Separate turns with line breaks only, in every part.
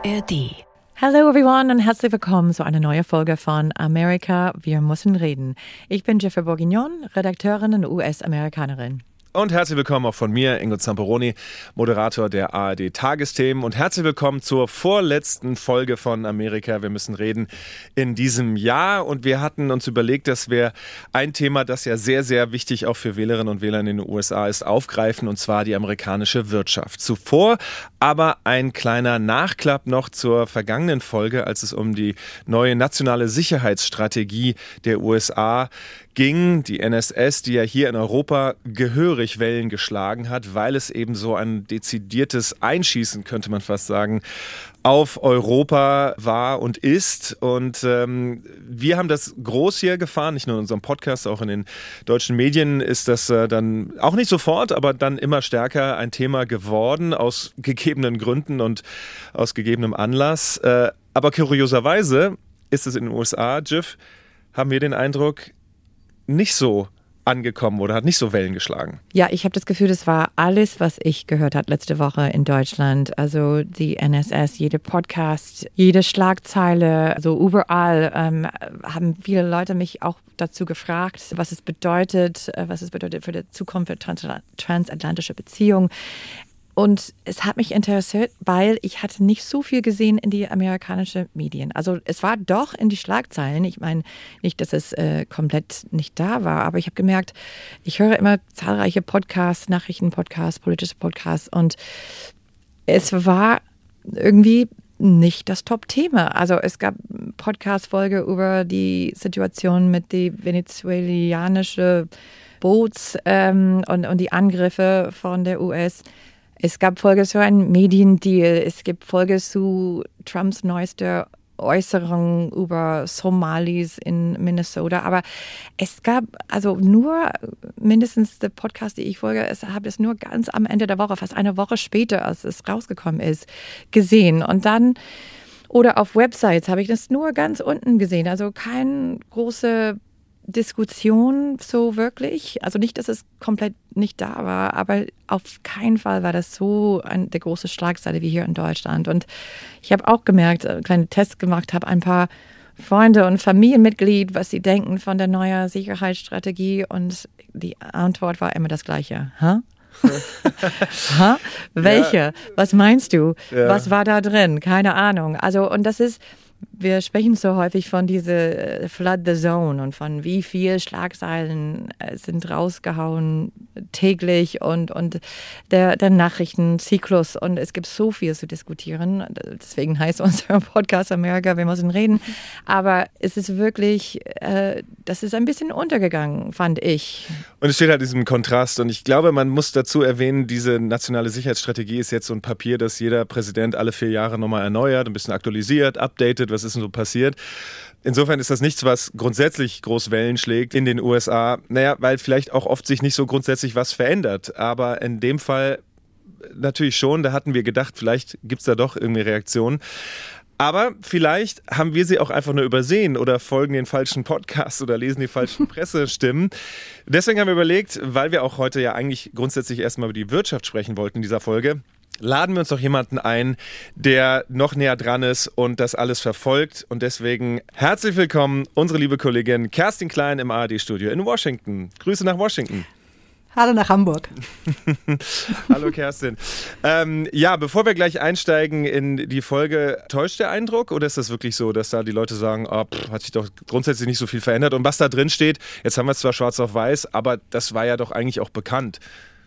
ARD.
Hello everyone und herzlich willkommen zu einer neuen Folge von Amerika, wir müssen reden. Ich bin Jeffrey Bourguignon, Redakteurin und US-Amerikanerin.
Und herzlich willkommen auch von mir, Ingo Zamperoni, Moderator der ARD-Tagesthemen. Und herzlich willkommen zur vorletzten Folge von Amerika, wir müssen reden in diesem Jahr. Und wir hatten uns überlegt, dass wir ein Thema, das ja sehr, sehr wichtig auch für Wählerinnen und Wähler in den USA ist, aufgreifen, und zwar die amerikanische Wirtschaft. Zuvor aber ein kleiner Nachklapp noch zur vergangenen Folge, als es um die neue nationale Sicherheitsstrategie der USA ging, die NSS, die ja hier in Europa gehörig Wellen geschlagen hat, weil es eben so ein dezidiertes Einschießen, könnte man fast sagen, auf Europa war und ist. Und wir haben das groß hier gefahren, nicht nur in unserem Podcast, auch in den deutschen Medien ist das dann auch nicht sofort, aber dann immer stärker ein Thema geworden, aus gegebenen Gründen und aus gegebenem Anlass. Aber kurioserweise ist es in den USA, Jiff, haben wir den Eindruck, nicht so angekommen oder hat nicht so Wellen geschlagen.
Ja, ich habe das Gefühl, das war alles, was ich gehört habe letzte Woche in Deutschland. Also die NSS, jeder Podcast, jede Schlagzeile, also überall haben viele Leute mich auch dazu gefragt, was es bedeutet für die Zukunft der transatlantischen Beziehung. Und es hat mich interessiert, weil ich hatte nicht so viel gesehen in die amerikanischen Medien. Also es war doch in die Schlagzeilen. Ich meine nicht, dass es komplett nicht da war, aber ich habe gemerkt, ich höre immer zahlreiche Podcasts, Nachrichtenpodcasts, politische Podcasts, und es war irgendwie nicht das Top-Thema. Also es gab eine Podcast-Folge über die Situation mit die venezuelanischen Boots und die Angriffe von der US. Es gab Folge zu einem Mediendeal, es gibt Folge zu Trumps neuester Äußerung über Somalis in Minnesota, aber es gab also nur mindestens der Podcast, die ich folge, habe es nur ganz am Ende der Woche, fast eine Woche später, als es rausgekommen ist, gesehen. Und dann, oder auf Websites habe ich das nur ganz unten gesehen, also keine große Diskussion so wirklich. Also nicht, dass es komplett nicht da war, aber auf keinen Fall war das so eine große Schlagzeile wie hier in Deutschland. Und ich habe auch gemerkt, kleine Tests gemacht, habe ein paar Freunde und Familienmitglieder, was sie denken von der neuen Sicherheitsstrategie, und die Antwort war immer das Gleiche. Hä? Ha? Welche? Ja. Was meinst du? Ja. Was war da drin? Keine Ahnung. Also, und das ist, wir sprechen so häufig von diese Flood the Zone und von wie viel Schlagzeilen sind rausgehauen täglich und der Nachrichtenzyklus, und es gibt so viel zu diskutieren. Deswegen heißt unser Podcast Amerika, wir müssen reden. Aber es ist wirklich, das ist ein bisschen untergegangen, fand ich.
Und es steht halt diesem Kontrast, und ich glaube, man muss dazu erwähnen, diese nationale Sicherheitsstrategie ist jetzt so ein Papier, das jeder Präsident alle 4 Jahre nochmal erneuert, ein bisschen aktualisiert, updatet, was ist denn so passiert. Insofern ist das nichts, was grundsätzlich groß Wellen schlägt in den USA. Naja, weil vielleicht auch oft sich nicht so grundsätzlich was verändert. Aber in dem Fall natürlich schon, da hatten wir gedacht, vielleicht gibt es da doch irgendwie Reaktionen. Aber vielleicht haben wir sie auch einfach nur übersehen oder folgen den falschen Podcasts oder lesen die falschen Pressestimmen. Deswegen haben wir überlegt, weil wir auch heute ja eigentlich grundsätzlich erstmal über die Wirtschaft sprechen wollten in dieser Folge, laden wir uns doch jemanden ein, der noch näher dran ist und das alles verfolgt. Und deswegen herzlich willkommen, unsere liebe Kollegin Kerstin Klein im ARD-Studio in Washington. Grüße nach Washington.
Hallo nach Hamburg.
Hallo Kerstin. Ja, bevor wir gleich einsteigen in die Folge, täuscht der Eindruck, oder ist das wirklich so, dass da die Leute sagen, hat sich doch grundsätzlich nicht so viel verändert? Und was da drin steht, jetzt haben wir es zwar schwarz auf weiß, aber das war ja doch eigentlich auch bekannt.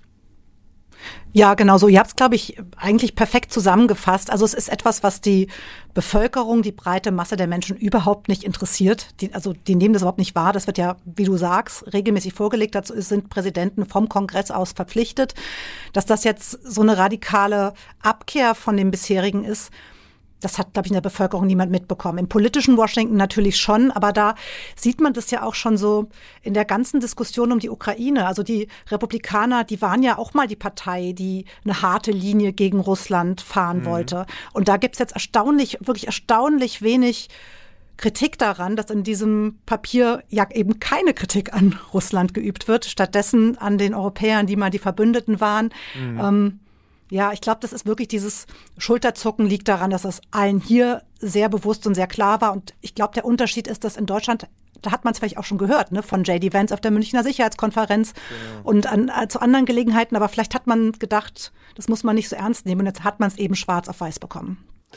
Ja, genau so. Ihr habt es, glaube ich, eigentlich perfekt zusammengefasst. Also es ist etwas, was die Bevölkerung, die breite Masse der Menschen überhaupt nicht interessiert. Die nehmen das überhaupt nicht wahr. Das wird ja, wie du sagst, regelmäßig vorgelegt. Dazu sind Präsidenten vom Kongress aus verpflichtet. Dass das jetzt so eine radikale Abkehr von dem bisherigen ist, das hat, glaube ich, in der Bevölkerung niemand mitbekommen. Im politischen Washington natürlich schon, aber da sieht man das ja auch schon so in der ganzen Diskussion um die Ukraine. Also die Republikaner, die waren ja auch mal die Partei, die eine harte Linie gegen Russland fahren wollte. Und da gibt's jetzt wirklich erstaunlich wenig Kritik daran, dass in diesem Papier ja eben keine Kritik an Russland geübt wird, stattdessen an den Europäern, die mal die Verbündeten waren. Ja, ich glaube, das ist wirklich dieses Schulterzucken liegt daran, dass das allen hier sehr bewusst und sehr klar war. Und ich glaube, der Unterschied ist, dass in Deutschland, da hat man es vielleicht auch schon gehört, ne, von J.D. Vance auf der Münchner Sicherheitskonferenz und zu anderen Gelegenheiten. Aber vielleicht hat man gedacht, das muss man nicht so ernst nehmen. Und jetzt hat man es eben schwarz auf weiß bekommen.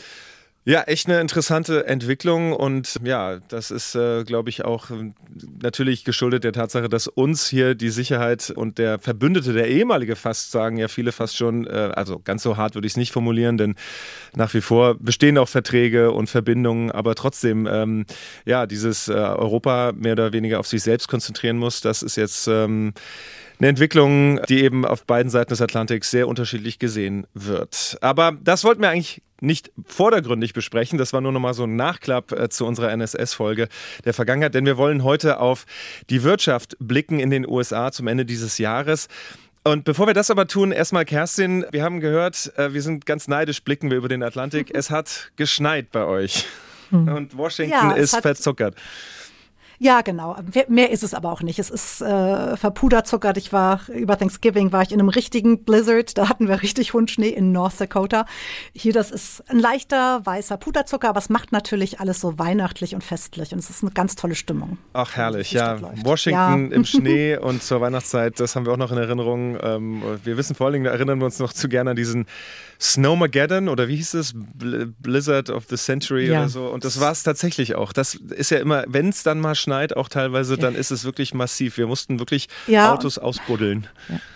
Ja, echt eine interessante Entwicklung und ja, das ist, glaube ich, auch natürlich geschuldet der Tatsache, dass uns hier die Sicherheit und der Verbündete, der ehemalige fast, sagen ja viele fast schon, also ganz so hart würde ich es nicht formulieren, denn nach wie vor bestehen auch Verträge und Verbindungen, aber trotzdem, ja, dieses Europa mehr oder weniger auf sich selbst konzentrieren muss, das ist jetzt eine Entwicklung, die eben auf beiden Seiten des Atlantiks sehr unterschiedlich gesehen wird. Aber das wollten wir eigentlich nicht vordergründig besprechen. Das war nur noch mal so ein Nachklapp zu unserer NSS-Folge der Vergangenheit, denn wir wollen heute auf die Wirtschaft blicken in den USA zum Ende dieses Jahres. Und bevor wir das aber tun, erstmal Kerstin, wir haben gehört, wir sind ganz neidisch, blicken wir über den Atlantik. Es hat geschneit bei euch und Washington ist verzuckert.
Ja, genau. Mehr ist es aber auch nicht. Es ist verpuderzuckert. Über Thanksgiving war ich in einem richtigen Blizzard. Da hatten wir richtig Hundschnee in North Dakota. Hier, das ist ein leichter, weißer Puderzucker, aber es macht natürlich alles so weihnachtlich und festlich. Und es ist eine ganz tolle Stimmung.
Ach, herrlich, ja. Washington im Schnee und zur Weihnachtszeit, das haben wir auch noch in Erinnerung. Wir wissen vor allen Dingen, da erinnern wir uns noch zu gerne an diesen Snowmageddon oder wie hieß es? Blizzard of the Century oder so. Und das war es tatsächlich auch. Das ist ja immer, wenn es dann mal schneit, auch teilweise, dann ist es wirklich massiv. Wir mussten wirklich Autos ausbuddeln.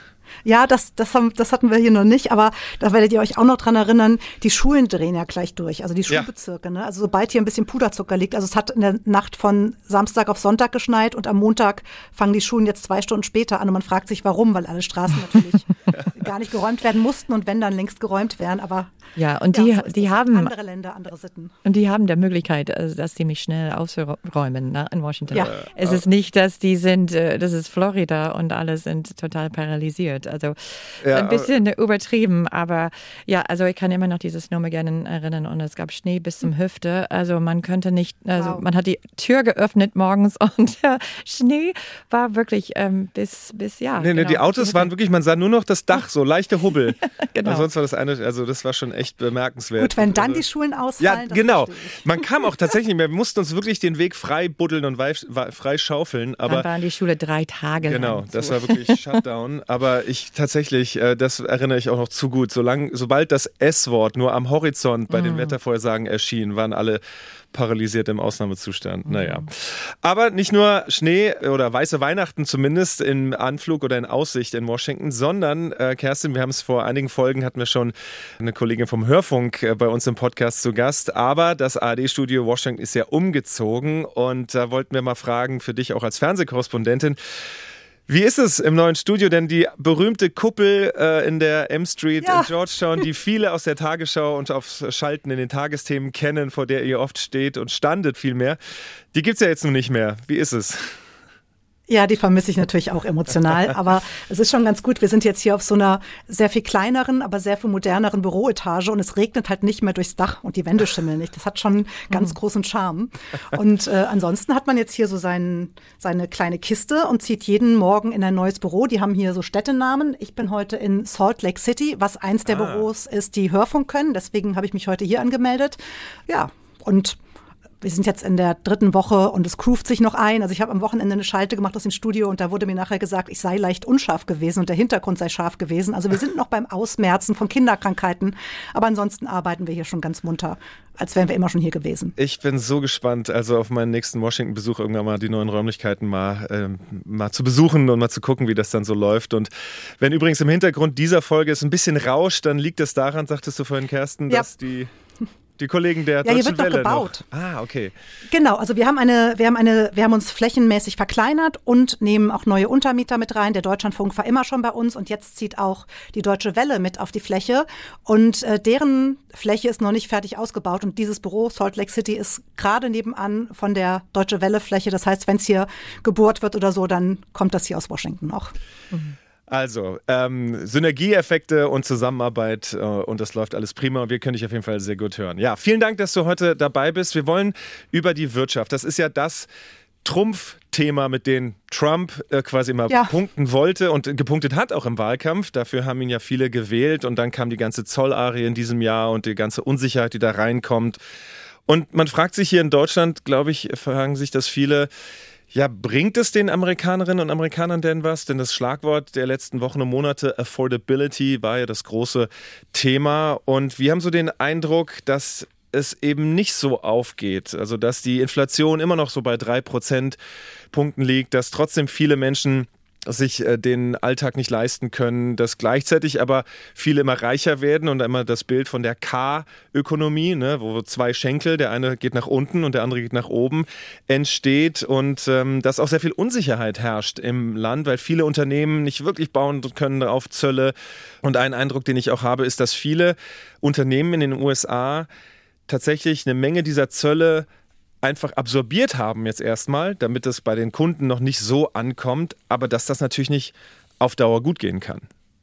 Ja, das hatten wir hier noch nicht, aber da werdet ihr euch auch noch dran erinnern, die Schulen drehen ja gleich durch, also die Schulbezirke, ne? Also sobald hier ein bisschen Puderzucker liegt, also es hat in der Nacht von Samstag auf Sonntag geschneit und am Montag fangen die Schulen jetzt 2 Stunden später an und man fragt sich, warum, weil alle Straßen natürlich gar nicht geräumt werden mussten und wenn dann längst geräumt wären, aber
ja, und die haben
andere Länder, andere Sitten.
Und die haben der Möglichkeit, das ziemlich schnell auszuräumen, ne, in Washington.
Ja.
Es ist nicht, dass das ist Florida und alle sind total paralysiert. Also ein bisschen übertrieben, aber ja, also ich kann immer noch dieses Snowmageddon erinnern und es gab Schnee bis zum Hüfte. Also man konnte nicht, man hat die Tür geöffnet morgens und der Schnee war wirklich bis ja.
Nee, die Autos waren wirklich, man sah nur noch das Dach, so leichte Hubbel.
Genau.
Sonst war das also das war schon echt bemerkenswert.
Gut, wenn dann die Schulen ausfallen.
Ja, genau. Man kam auch tatsächlich nicht mehr, wir mussten uns wirklich den Weg frei buddeln und frei schaufeln. Aber
dann waren die Schule 3 Tage lang.
Genau, das war wirklich Shutdown. Aber tatsächlich, das erinnere ich auch noch zu gut. Sobald das S-Wort nur am Horizont bei den Wettervorhersagen erschien, waren alle paralysiert im Ausnahmezustand. Naja. Aber nicht nur Schnee oder weiße Weihnachten zumindest im Anflug oder in Aussicht in Washington, sondern, Kerstin, wir haben es vor einigen Folgen, hatten wir schon eine Kollegin vom Hörfunk bei uns im Podcast zu Gast, aber das ARD-Studio Washington ist ja umgezogen und da wollten wir mal fragen, für dich auch als Fernsehkorrespondentin, wie ist es im neuen Studio? Denn die berühmte Kuppel in der M Street in Georgetown, die viele aus der Tagesschau und aufs Schalten in den Tagesthemen kennen, vor der ihr oft steht und standet vielmehr, die gibt's ja jetzt nun nicht mehr. Wie ist es?
Ja, die vermisse ich natürlich auch emotional, aber es ist schon ganz gut. Wir sind jetzt hier auf so einer sehr viel kleineren, aber sehr viel moderneren Büroetage und es regnet halt nicht mehr durchs Dach und die Wände schimmeln nicht. Das hat schon ganz großen Charme. Und ansonsten hat man jetzt hier so seine kleine Kiste und zieht jeden Morgen in ein neues Büro. Die haben hier so Städtenamen. Ich bin heute in Salt Lake City, was eins der Büros ist, die Hörfunk können. Deswegen habe ich mich heute hier angemeldet. Ja, und wir sind jetzt in der 3. Woche und es groovt sich noch ein. Also ich habe am Wochenende eine Schalte gemacht aus dem Studio und da wurde mir nachher gesagt, ich sei leicht unscharf gewesen und der Hintergrund sei scharf gewesen. Also wir sind noch beim Ausmerzen von Kinderkrankheiten, aber ansonsten arbeiten wir hier schon ganz munter, als wären wir immer schon hier gewesen.
Ich bin so gespannt, also auf meinen nächsten Washington-Besuch irgendwann mal die neuen Räumlichkeiten mal zu besuchen und mal zu gucken, wie das dann so läuft. Und wenn übrigens im Hintergrund dieser Folge es ein bisschen rauscht, dann liegt es daran, sagtest du vorhin, Kerstin, dass die Kollegen der Deutschen
hier wird
Welle
noch gebaut.
Okay.
Genau, also wir haben uns flächenmäßig verkleinert und nehmen auch neue Untermieter mit rein. Der Deutschlandfunk war immer schon bei uns und jetzt zieht auch die Deutsche Welle mit auf die Fläche und deren Fläche ist noch nicht fertig ausgebaut und dieses Büro Salt Lake City ist gerade nebenan von der Deutsche Welle Fläche. Das heißt, wenn es hier gebohrt wird oder so, dann kommt das hier aus Washington noch.
Also, Synergieeffekte und Zusammenarbeit und das läuft alles prima und wir können dich auf jeden Fall sehr gut hören. Ja, vielen Dank, dass du heute dabei bist. Wir wollen über die Wirtschaft, das ist ja das Trumpfthema, mit dem Trump quasi immer punkten wollte und gepunktet hat, auch im Wahlkampf. Dafür haben ihn ja viele gewählt und dann kam die ganze Zollarie in diesem Jahr und die ganze Unsicherheit, die da reinkommt. Und man fragt sich hier in Deutschland, glaube ich, fragen sich das viele, ja, bringt es den Amerikanerinnen und Amerikanern denn was? Denn das Schlagwort der letzten Wochen und Monate, Affordability, war ja das große Thema. Und wir haben so den Eindruck, dass es eben nicht so aufgeht. Also, dass die Inflation immer noch so bei 3 Prozentpunkten liegt, dass trotzdem viele Menschen sich den Alltag nicht leisten können, dass gleichzeitig aber viele immer reicher werden und immer das Bild von der K-Ökonomie, ne, wo 2 Schenkel, der eine geht nach unten und der andere geht nach oben, entsteht und dass auch sehr viel Unsicherheit herrscht im Land, weil viele Unternehmen nicht wirklich bauen können auf Zölle. Und ein Eindruck, den ich auch habe, ist, dass viele Unternehmen in den USA tatsächlich eine Menge dieser Zölle einfach absorbiert haben jetzt erstmal, damit es bei den Kunden noch nicht so ankommt, aber dass das natürlich nicht auf Dauer gut gehen kann.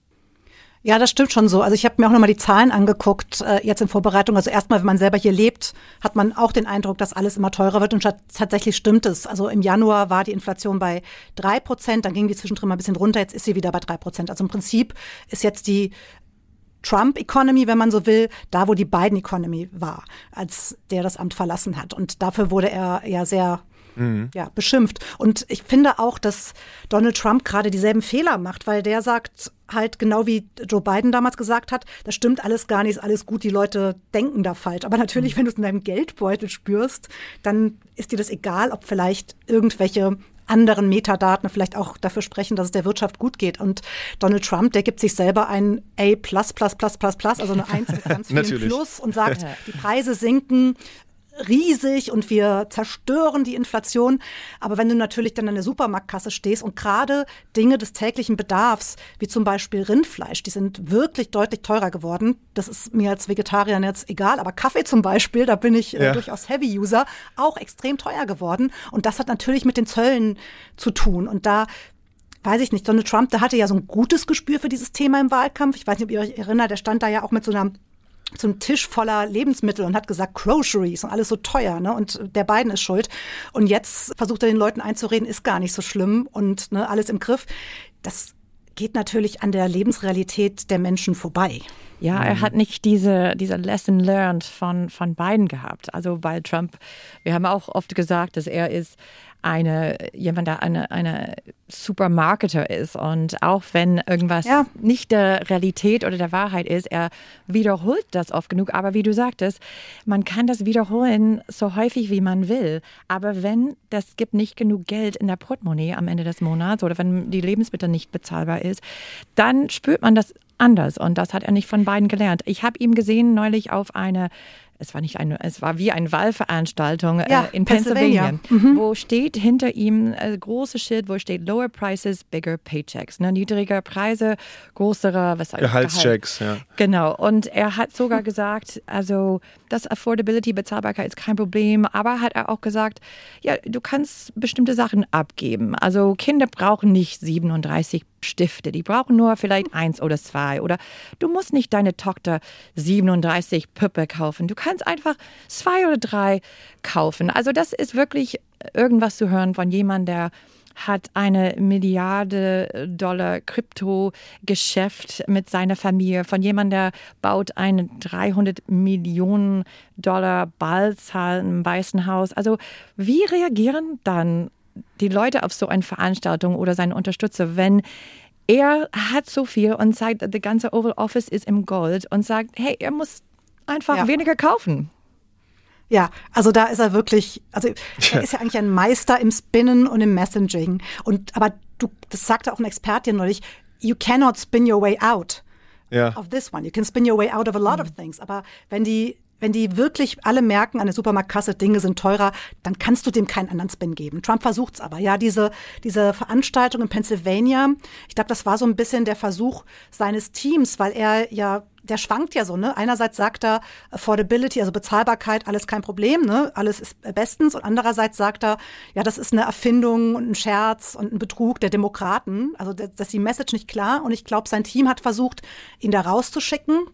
Ja, das stimmt schon so. Also ich habe mir auch nochmal die Zahlen angeguckt, jetzt in Vorbereitung. Also erstmal, wenn man selber hier lebt, hat man auch den Eindruck, dass alles immer teurer wird und tatsächlich stimmt es. Also im Januar war die Inflation bei 3%, dann ging die zwischendrin mal ein bisschen runter, jetzt ist sie wieder bei 3%. Also im Prinzip ist jetzt die Trump-Economy, wenn man so will, da wo die Biden-Economy war, als der das Amt verlassen hat. Und dafür wurde er ja sehr beschimpft. Und ich finde auch, dass Donald Trump gerade dieselben Fehler macht, weil der sagt halt genau wie Joe Biden damals gesagt hat, das stimmt alles gar nicht, ist alles gut, die Leute denken da falsch. Aber natürlich, wenn du es in deinem Geldbeutel spürst, dann ist dir das egal, ob vielleicht irgendwelche anderen Metadaten vielleicht auch dafür sprechen, dass es der Wirtschaft gut geht. Und Donald Trump, der gibt sich selber ein A+++++, also eine 1 mit ganz vielen Plus und sagt, die Preise sinken riesig und wir zerstören die Inflation. Aber wenn du natürlich dann an der Supermarktkasse stehst und gerade Dinge des täglichen Bedarfs, wie zum Beispiel Rindfleisch, die sind wirklich deutlich teurer geworden. Das ist mir als Vegetarier jetzt egal, aber Kaffee zum Beispiel, da bin ich durchaus Heavy-User, auch extrem teuer geworden. Und das hat natürlich mit den Zöllen zu tun. Und da weiß ich nicht, Donald Trump, der hatte ja so ein gutes Gespür für dieses Thema im Wahlkampf. Ich weiß nicht, ob ihr euch erinnert, der stand da ja auch mit so einem Tisch voller Lebensmittel und hat gesagt, Groceries und alles so teuer, ne? Und der Biden ist schuld. Und jetzt versucht er den Leuten einzureden, ist gar nicht so schlimm und ne, alles im Griff. Das geht natürlich an der Lebensrealität der Menschen vorbei.
Ja, er hat nicht diese Lesson learned von Biden gehabt. Also bei Trump, wir haben auch oft gesagt, dass er ist jemand, der eine Supermarketer ist. Und auch wenn irgendwas nicht der Realität oder der Wahrheit ist, er wiederholt das oft genug. Aber wie du sagtest, man kann das wiederholen so häufig, wie man will. Aber wenn das gibt nicht genug Geld in der Portemonnaie amEnde des Monats oder wenn die Lebensmittel nicht bezahlbar ist, dann spürt man das anders. Und das hat er nicht von Biden gelernt. Ich habe ihn gesehen neulich auf es war wie eine Wahlveranstaltung in Pennsylvania, wo steht hinter ihm ein großes Schild, wo steht Lower Prices, Bigger Paychecks. Ne? Niedrigere Preise, größere
Gehaltschecks. Ja.
Genau. Und er hat sogar gesagt, also das Affordability, Bezahlbarkeit ist kein Problem. Aber hat er auch gesagt, ja, du kannst bestimmte Sachen abgeben. Also Kinder brauchen nicht 37 Stifte, die brauchen nur vielleicht 1 oder 2. Oder du musst nicht deine Tochter 37 Puppe kaufen. Du kannst einfach 2 oder 3 kaufen. Also das ist wirklich irgendwas zu hören von jemandem, der hat eine $1 Milliarde Kryptogeschäft mit seiner Familie, von jemandem, der baut ein $300 Millionen Ballsaal im Weißen Haus. Also wie reagieren dann die Leute auf so eine Veranstaltung oder seine Unterstützer, wenn er hat so viel und sagt, das ganze Oval Office ist im Gold und sagt, hey, er muss einfach weniger kaufen.
Ja, also da ist er wirklich, also er ist ja eigentlich ein Meister im Spinnen und im Messaging. Aber das sagte auch ein Experte neulich, you cannot spin your way out of this one. You can spin your way out of a lot of things. Aber wenn die wirklich alle merken an der Supermarktkasse, Dinge sind teurer, dann kannst du dem keinen anderen Spin geben. Trump versucht's aber. Ja, diese Veranstaltung in Pennsylvania, ich glaube, das war so ein bisschen der Versuch seines Teams, weil der schwankt ja so, ne? Einerseits sagt er Affordability, also Bezahlbarkeit, alles kein Problem, ne? Alles ist bestens. Und andererseits sagt er, ja, das ist eine Erfindung und ein Scherz und ein Betrug der Demokraten. Also das ist die Message nicht klar. Und ich glaube, sein Team hat versucht, ihn da rauszuschicken.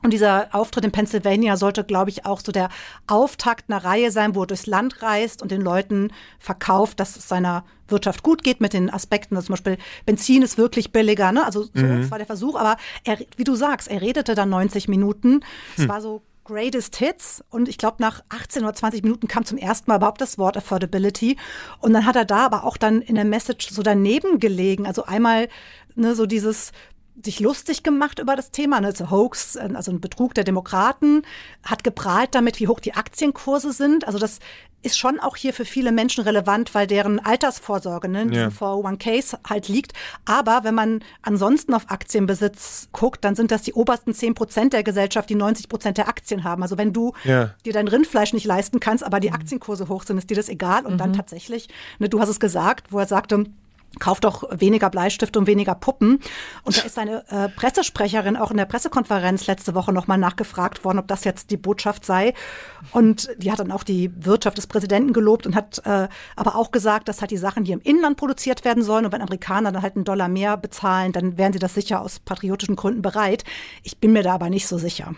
Und dieser Auftritt in Pennsylvania sollte, glaube ich, auch so der Auftakt einer Reihe sein, wo er durchs Land reist und den Leuten verkauft, dass es seiner Wirtschaft gut geht mit den Aspekten, dass zum Beispiel Benzin ist wirklich billiger, ne? Also so, das war der Versuch. Aber wie du sagst, er redete dann 90 Minuten. Es war so Greatest Hits und ich glaube, nach 18 oder 20 Minuten kam zum ersten Mal überhaupt das Wort Affordability und dann hat er da aber auch dann in der Message so daneben gelegen. Also einmal so dieses sich lustig gemacht über das Thema, ne, so Hoax, also ein Betrug der Demokraten, hat geprahlt damit, wie hoch die Aktienkurse sind. Also das ist schon auch hier für viele Menschen relevant, weil deren Altersvorsorge in diesen 401ks halt liegt. Aber wenn man ansonsten auf Aktienbesitz guckt, dann sind das die obersten 10% der Gesellschaft, die 90% der Aktien haben. Also wenn du dir dein Rindfleisch nicht leisten kannst, aber die Aktienkurse hoch sind, ist dir das egal. Und dann tatsächlich, ne, du hast es gesagt, wo er sagte, kauf doch weniger Bleistifte und weniger Puppen. Und da ist eine Pressesprecherin auch in der Pressekonferenz letzte Woche nochmal nachgefragt worden, ob das jetzt die Botschaft sei. Und die hat dann auch die Wirtschaft des Präsidenten gelobt und hat aber auch gesagt, dass halt die Sachen, die im Inland produziert werden sollen und wenn Amerikaner dann halt $1 mehr bezahlen, dann wären sie das sicher aus patriotischen Gründen bereit. Ich bin mir da aber nicht so sicher.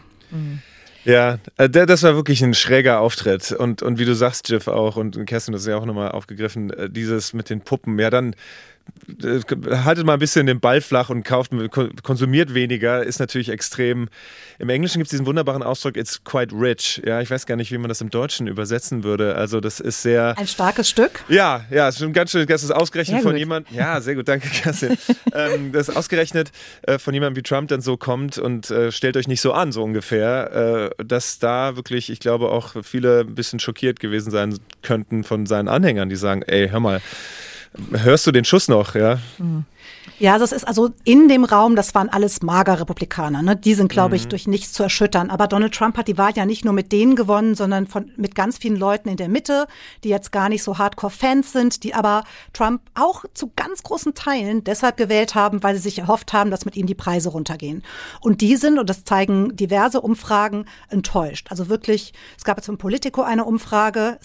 Ja, das war wirklich ein schräger Auftritt und wie du sagst, Jiff auch und Kerstin, das ist ja auch nochmal aufgegriffen, dieses mit den Puppen, ja dann haltet mal ein bisschen den Ball flach und konsumiert weniger, ist natürlich extrem. Im Englischen gibt es diesen wunderbaren Ausdruck, it's quite rich. Ja, ich weiß gar nicht, wie man das im Deutschen übersetzen würde. Also das ist sehr...
Ein starkes Stück?
Ja, ist schon ganz schön, das ist ausgerechnet von jemandem... Ja, sehr gut, danke Kerstin. Das ist ausgerechnet von jemandem wie Trump dann so kommt und stellt euch nicht so an, so ungefähr, dass da wirklich, ich glaube auch viele ein bisschen schockiert gewesen sein könnten von seinen Anhängern, die sagen, ey, hör mal, hörst du den Schuss noch, ja?
Ja, das ist also in dem Raum, das waren alles magere Republikaner, ne? Die sind, glaube ich, durch nichts zu erschüttern. Aber Donald Trump hat die Wahl ja nicht nur mit denen gewonnen, sondern mit ganz vielen Leuten in der Mitte, die jetzt gar nicht so Hardcore-Fans sind, die aber Trump auch zu ganz großen Teilen deshalb gewählt haben, weil sie sich erhofft haben, dass mit ihm die Preise runtergehen. Und die sind, und das zeigen diverse Umfragen, enttäuscht. Also wirklich, es gab jetzt von Politico eine Umfrage,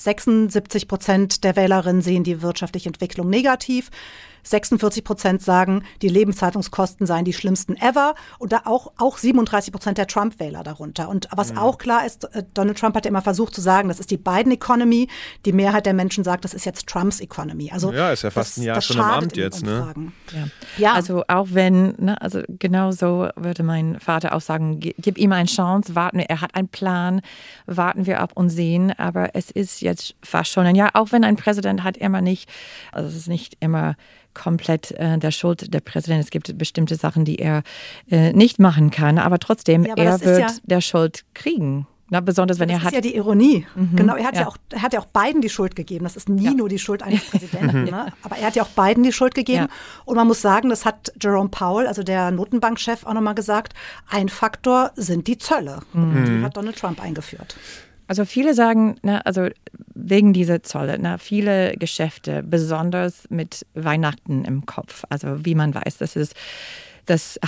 76% der Wählerinnen sehen die wirtschaftliche Entwicklung negativ. 46% sagen, die Lebenshaltungskosten seien die schlimmsten ever und da auch 37% der Trump-Wähler darunter. Und was auch klar ist, Donald Trump hat ja immer versucht zu sagen, das ist die Biden-Economy. Die Mehrheit der Menschen sagt, das ist jetzt Trumps Economy. Also
ja, ist ja fast ein Jahr schon im Amt jetzt, ne?
Ja. Also auch wenn, ne, also genau so würde mein Vater auch sagen, gib ihm eine Chance, warten wir, er hat einen Plan, warten wir ab und sehen. Aber es ist jetzt fast schon ein Jahr, auch wenn ein Präsident hat immer nicht, also es ist nicht immer komplett der Schuld der Präsident. Es gibt bestimmte Sachen, die er nicht machen kann, aber trotzdem, ja, aber er wird der Schuld kriegen. Na, besonders wenn er hat.
Das ist ja die Ironie. Genau, er hat ja auch Biden die Schuld gegeben. Das ist nie nur die Schuld eines Präsidenten. Ne? Aber er hat ja auch Biden die Schuld gegeben. Ja. Und man muss sagen, das hat Jerome Powell, also der Notenbankchef, auch nochmal gesagt, ein Faktor sind die Zölle. Die hat Donald Trump eingeführt.
Also viele sagen, also wegen dieser Zölle, viele Geschäfte, besonders mit Weihnachten im Kopf. Also wie man weiß, das ist das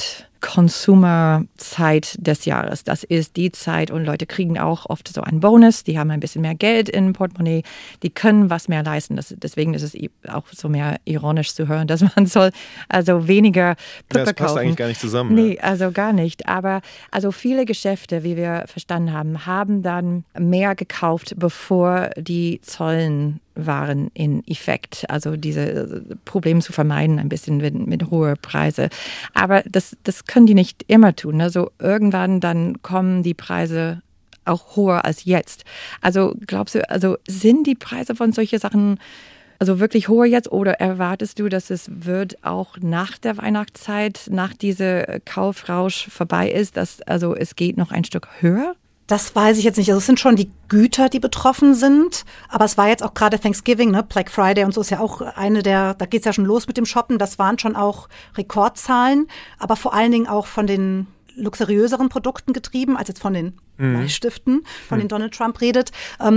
Hauptkonsumerzeit des Jahres. Das ist die Zeit und Leute kriegen auch oft so einen Bonus. Die haben ein bisschen mehr Geld im Portemonnaie. Die können was mehr leisten. Deswegen ist es auch so mehr ironisch zu hören, dass man soll also weniger Puppe kaufen.
Das passt eigentlich gar nicht zusammen.
Nee, also gar nicht. Aber also viele Geschäfte, wie wir verstanden haben, haben dann mehr gekauft, bevor die Zöllen waren in Effekt. Also diese Probleme zu vermeiden, ein bisschen mit hohen Preisen. Aber das können die nicht immer tun. Also irgendwann dann kommen die Preise auch höher als jetzt. Also glaubst du, also sind die Preise von solchen Sachen also wirklich hoher jetzt oder erwartest du, dass es wird auch nach der Weihnachtszeit, nach dieser Kaufrausch vorbei ist, dass also es geht noch ein Stück höher?
Das weiß ich jetzt nicht. Also es sind schon die Güter, die betroffen sind. Aber es war jetzt auch gerade Thanksgiving, ne? Black Friday und so ist ja auch da geht's ja schon los mit dem Shoppen. Das waren schon auch Rekordzahlen, aber vor allen Dingen auch von den luxuriöseren Produkten getrieben, als jetzt von den Bleistiften, von denen Donald Trump redet.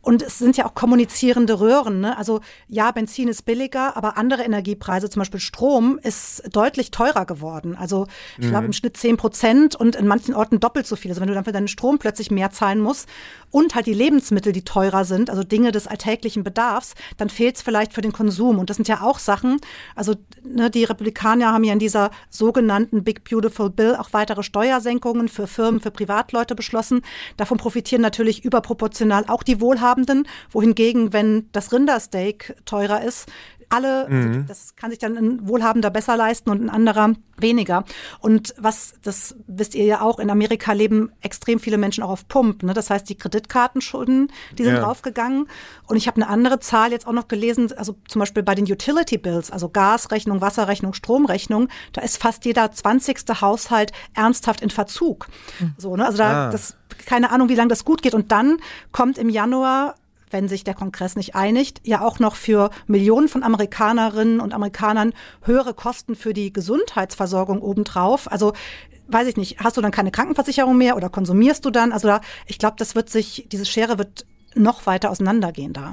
Und es sind ja auch kommunizierende Röhren, ne? Also ja, Benzin ist billiger, aber andere Energiepreise, zum Beispiel Strom, ist deutlich teurer geworden. Also ich glaube im Schnitt 10% und in manchen Orten doppelt so viel. Also wenn du dann für deinen Strom plötzlich mehr zahlen musst und halt die Lebensmittel, die teurer sind, also Dinge des alltäglichen Bedarfs, dann fehlt es vielleicht für den Konsum. Und das sind ja auch Sachen, also ne, die Republikaner haben ja in dieser sogenannten Big Beautiful Bill auch weitere Steuersenkungen für Firmen, für Privatleute beschlossen. Davon profitieren natürlich überproportional auch die Wohlhabenden, wohingegen, wenn das Rindersteak teurer ist, also das kann sich dann ein Wohlhabender besser leisten und ein anderer weniger. Und das wisst ihr ja auch, in Amerika leben extrem viele Menschen auch auf Pump. Ne? Das heißt, die Kreditkartenschulden, die sind draufgegangen. Und ich habe eine andere Zahl jetzt auch noch gelesen, also zum Beispiel bei den Utility Bills, also Gasrechnung, Wasserrechnung, Stromrechnung, da ist fast jeder 20. Haushalt ernsthaft in Verzug. So, ne? Also keine Ahnung, wie lange das gut geht. Und dann kommt im Januar, wenn sich der Kongress nicht einigt, ja auch noch für Millionen von Amerikanerinnen und Amerikanern höhere Kosten für die Gesundheitsversorgung obendrauf. Also weiß ich nicht, hast du dann keine Krankenversicherung mehr oder konsumierst du dann? Also ich glaube, diese Schere wird noch weiter auseinandergehen da.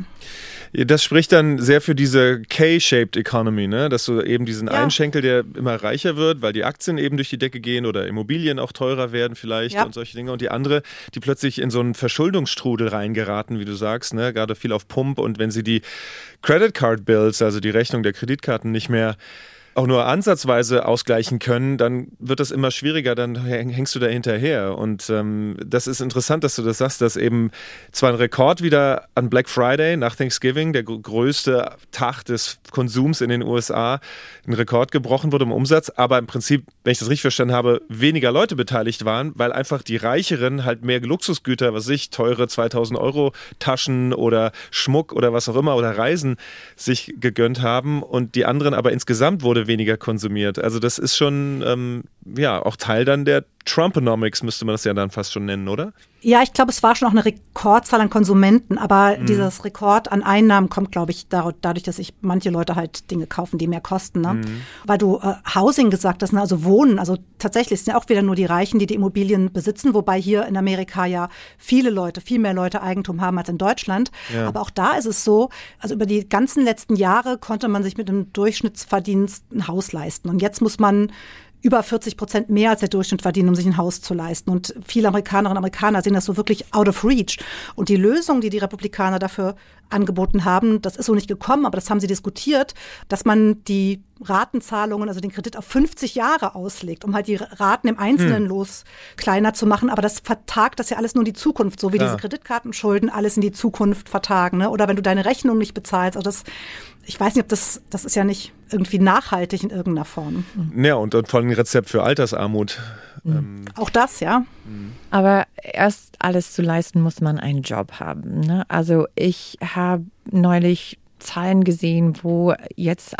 Das spricht dann sehr für diese K-shaped Economy, ne? Dass du eben diesen Einschenkel, der immer reicher wird, weil die Aktien eben durch die Decke gehen oder Immobilien auch teurer werden vielleicht und solche Dinge. Und die andere, die plötzlich in so einen Verschuldungsstrudel reingeraten, wie du sagst, ne? Gerade viel auf Pump. Und wenn sie die Credit Card Bills, also die Rechnung der Kreditkarten, nicht mehr auch nur ansatzweise ausgleichen können, dann wird das immer schwieriger, dann hängst du da hinterher. Und das ist interessant, dass du das sagst, dass eben zwar ein Rekord wieder an Black Friday nach Thanksgiving, der größte Tag des Konsums in den USA, ein Rekord gebrochen wurde im Umsatz, aber im Prinzip, wenn ich das richtig verstanden habe, weniger Leute beteiligt waren, weil einfach die Reicheren halt mehr Luxusgüter, teure 2.000 Euro Taschen oder Schmuck oder was auch immer oder Reisen sich gegönnt haben und die anderen aber insgesamt wurde weniger konsumiert. Also das ist schon auch Teil dann der Trumponomics, müsste man das ja dann fast schon nennen, oder?
Ja, ich glaube, es war schon auch eine Rekordzahl an Konsumenten, aber dieses Rekord an Einnahmen kommt, glaube ich, dadurch, dass sich manche Leute halt Dinge kaufen, die mehr kosten. Ne? Weil du Housing gesagt hast, ne? Also Wohnen, also tatsächlich sind ja auch wieder nur die Reichen, die Immobilien besitzen, wobei hier in Amerika ja viel mehr Leute Eigentum haben als in Deutschland. Ja. Aber auch da ist es so, also über die ganzen letzten Jahre konnte man sich mit einem Durchschnittsverdienst ein Haus leisten. Und jetzt muss man über 40% mehr als der Durchschnitt verdienen, um sich ein Haus zu leisten. Und viele Amerikanerinnen und Amerikaner sehen das so wirklich out of reach. Und die Lösung, die Republikaner dafür angeboten haben, das ist so nicht gekommen, aber das haben sie diskutiert, dass man die Ratenzahlungen, also den Kredit auf 50 Jahre auslegt, um halt die Raten im Einzelnen kleiner zu machen. Aber das vertagt das ja alles nur in die Zukunft, so wie diese Kreditkartenschulden alles in die Zukunft vertagen. Ne? Oder wenn du deine Rechnung nicht bezahlst. Also ich weiß nicht, ob das ist ja nicht irgendwie nachhaltig in irgendeiner Form.
Ja, und vor allem ein Rezept für Altersarmut.
Auch das, ja.
Aber erst alles zu leisten, muss man einen Job haben. Ne? Also ich habe neulich Zahlen gesehen, wo jetzt